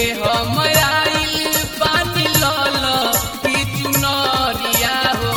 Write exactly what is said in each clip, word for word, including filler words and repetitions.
लेके हम आइल पानी लल की चुनरिया हो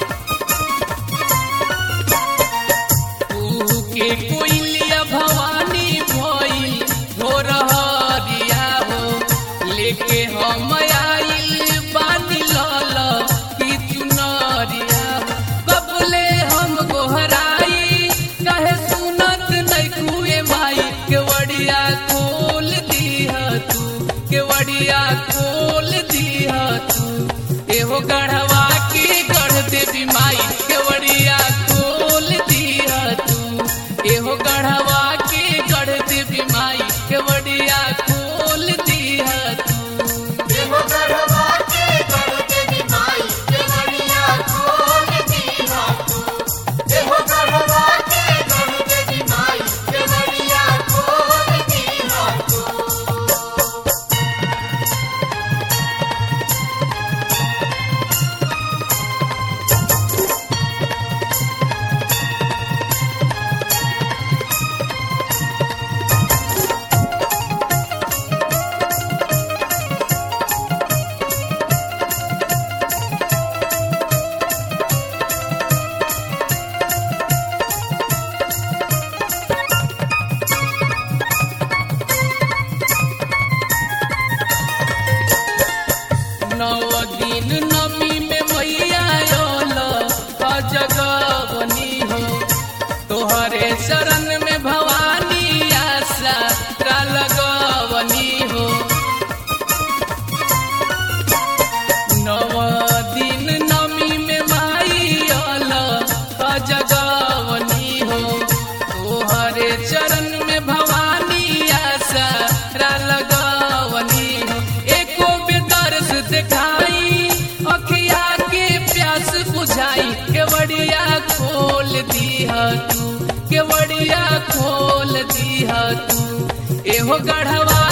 तू के कोइलिया भवानी भइल भोरहरिया हो लेके हम आइल पानी लल की चुनरिया कबले हम गोहराई कहे सुनत नहीं कुए माई केवड़िया खोल दिया तू केवड़िया खोल दिया तू एहो गढ़वा की गढ़ देवी माई केवड़िया खोल दिया तू एहो गढ़वा की गढ़ देवी माई केवड़िया खोल दिया तू एहो गढ़वा के गढ़ देवी माई केवड़िया खोल दिया तू एहो गढ़वा के गढ़ देवी माई केवड़िया खोल दिया तू नौ दिन नमी में मैया जगवनी हो तोहरे शरण में भवानी आशा लगवनी हो नौ दिन नमी में माई जगवनी हो तोहरे चरण में भवानी आशा लगवनी हो एको बेदर्श दिखाई अखिया के प्यास बुझाई केवड़िया खोल दिया तू केवड़िया खोल दिया तू एहो गढ़वा